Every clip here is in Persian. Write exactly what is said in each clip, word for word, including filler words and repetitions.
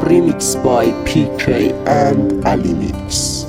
Remix by پی کی and Alimix.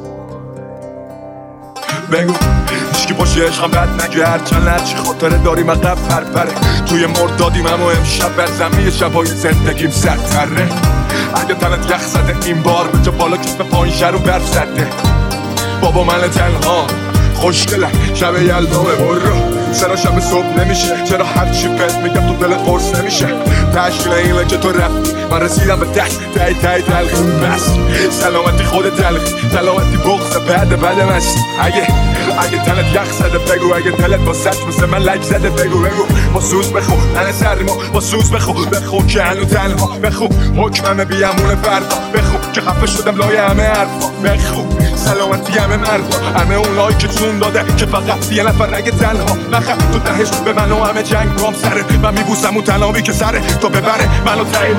بگو هیچکی باشه عشقم بد نگه، هرچند هرچی خاطره داریم عقب پرپره. توی مردادیم اما امشب بر زمین شبای زندگیم سرتره. اگه تنت یخ زده این بار به جا بالا کسب پایین شروع برف زده. بابا من تنها خوشگله شب یلدامه برو سرا شب صبح نمیشه، چرا هرچی بهت میگم تو دلت قرص نمیشه. تشکیل اینه که تو رفتی من رسیدم به دست تایی تایی تلخی بس. سلامتی خود تلخی سلامتی بغض بعد بعد مست. اگه اگه تنت یخ زده بگو، اگه دلت با سچ مثل من لک زده بگو بگو. با سوز بخو من سرما با سوز بخو بخو که هنو تنها بخو. حکممه بیامون فردا بخو که خفه شدم لای همه حرفا بخو. سلامتی همه مردا همه اونایی که جون داده که فقط یه نفر اگه تنها نخم تو دهش به من و همه جنگ بام سره. من میبوسم اون تنابی که سره تو ببره منو تایی.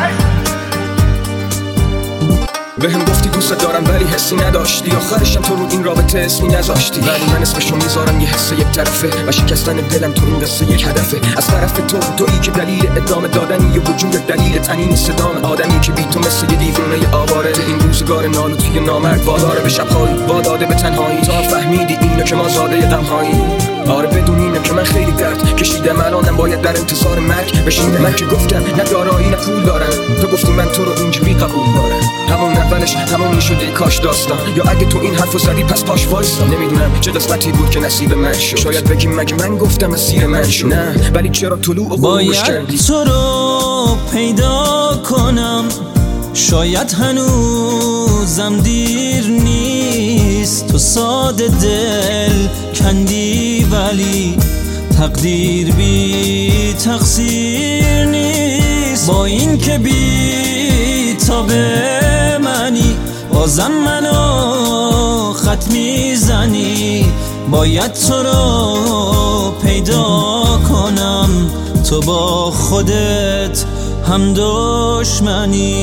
بهم گفتی دوست دارم ولی حسی نداشتی، آخرشم تو رو این رابطه اسمی نذاشتی. ولی من اسمشو میذارم یه حس یک طرفه و شکستن دلم تو این قصه یک هدفه. از طرف تو تویی که دلیل ادامه دادنی و وجود دلیل تنین صدام آدمی که بی تو مثل یه دیوونه آواره. تو این روزگار نالو توی نامرد واداره به شبهایی واداده به تنهایی. تا فهمیدی اینو که ما زاده غمهایی. آره بدون اینه که من خیلی درد کشیدم، الانم باید در انتظار مرگ بشینم. من که گفتم نه دارایی نه پول دارم، تو گفتی من تو رو اینجوری قبول دارم. همون اولش همون میشده کاش داستان، یا اگه تو این حرفو زدی پس پاش وایسا. نمیدونم چه قسمتی بود که نصیب من شد، شاید بگیم مگه من گفتم اسیر من شد. نه ولی چرا طلوع و غروبش کردی؟ باید تو رو پیدا کنم، شاید هنوزم دیر نیست. تو ساده دل کندی ولی تقدیر بی تقصیر نیست. با این که بی تاب منی بازم منو خط میزنی. باید تو رو پیدا کنم، تو با خودت هم دشمنی.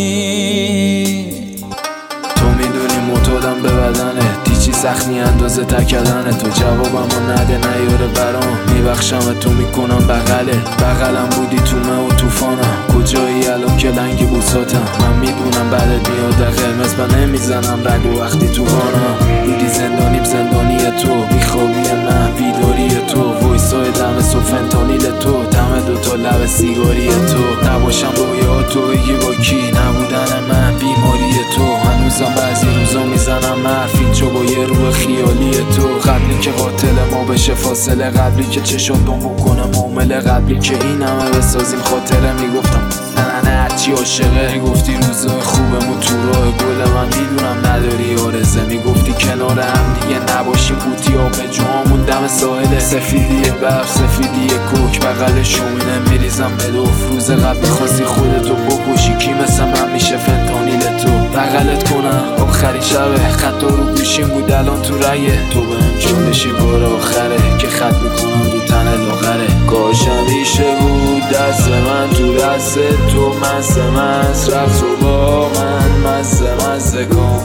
تو میدونی معتادم به بدنه، دیچی سختی اندازه تکدنه. تو جوابمو نده نیاره برام، میبخشم تو میکنم بغله. بغلم بودی تو من و توفانم، کجایی الان که لنگ بوساتم. من میدونم بعدت میاد قرمز من نمیزنم رگ و وقتی تو بانم. بودی زندانیم زندانی تو، بیخوابی من بیداری تو. وایسای دم صبح فنتانیل تو، دم دوتا لب سیگاری تو. نباشم رویا تو بگی با کی، نبودن من بیماری تو. هنوزم بعضی روزا میزنم حرف اینجا با یه روح خیالی تو. قبلی که قاتل ما بشه فاصله، قبلی که چشاتون بکنه معامله، قبلی که این همه بسازیم خاطره. میگفتم نه نه هرچی عاشقه، میگفتی روزای خوبمو تو راه گل من میدونم نداری آرزه. میگفتی کنار هم دیگه نباشیم قوطی آب جوامون دم ساحله. سفیدی برف سفیدی کوک بغل شومینه میریزم به دوف. روز قبل خواستی خودتو بکشی، کی مثل من میشه فنتانیل تو. بغلت کنم آخری شبه، خطا رو گوشیم بود الان تو رایه. تو بهم چون بشی بار آخره که خط میکنم رو تن لاغره. کاشم ریشه بود دست من تو دست تو، مزه مز رفت و با من مزه مزه کن.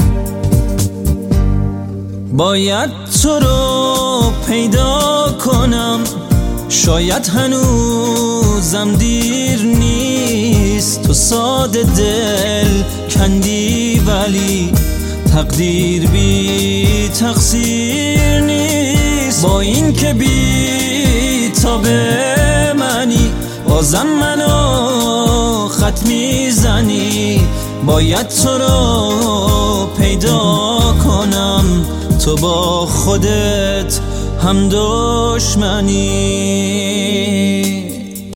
باید تو رو پیدا کنم، شاید هنوزم دیر نیست. تو ساده دل کندی ولی تقدیر بی تقصیر نیست. با این که بی تاب منی بازم منو خط میزنی. باید تو رو پیدا کنم، تو با خودت هم دشمنی.